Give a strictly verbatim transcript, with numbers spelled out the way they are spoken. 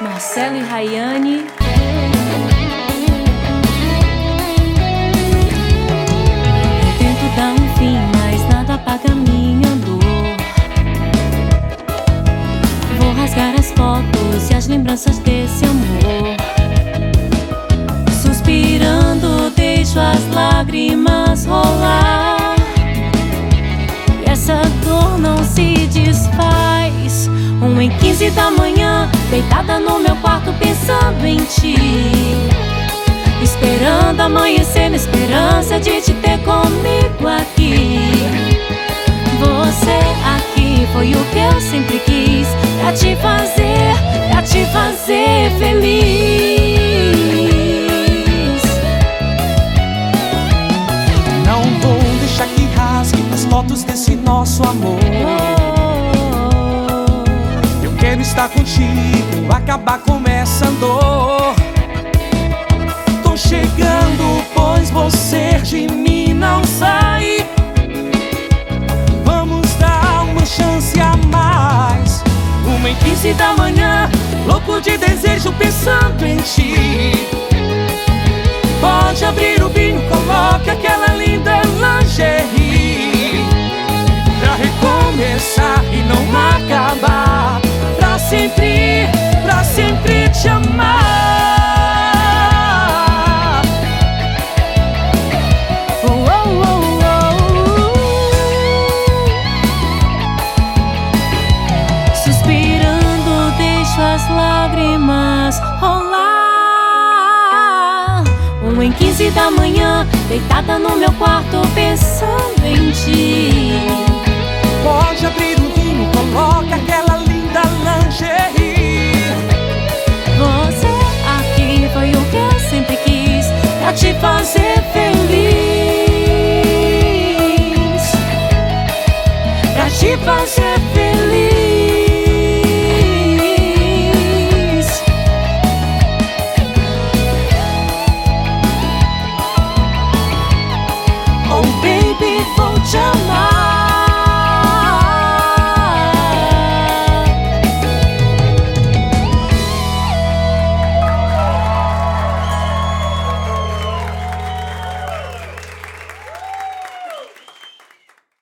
Marcelo e Rayane. Eu tento dar um fim, mas nada apaga minha dor. Vou rasgar as fotos e as lembranças desse amor. Suspirando, deixo as lágrimas rolar. E essa dor não se desfaz. Um em quinze da manhã, deitada no meu quarto pensando em ti, esperando amanhecer na esperança de te ter comigo aqui. Você aqui foi o que eu sempre quis, pra te fazer, pra te fazer feliz. Não vou deixar que rasgue as fotos desse nosso amor. Quero estar contigo, acabar com essa dor. Tô chegando, pois você de mim não sai. Vamos dar uma chance a mais. Uma em quinze da manhã, louco de desejo pensando em ti. Pode abrir o vinho, coloque aquela linda lingerie, pra recomeçar e não acabar. Pra sempre, pra sempre te amar. Oh, oh, oh, oh. Suspirando, deixo as lágrimas rolar. Um em quinze da manhã, deitada no meu quarto pensando em ti. Pode abrir o vinho, coloca aquela linda lingerie. Você aqui foi o que eu sempre quis, pra te fazer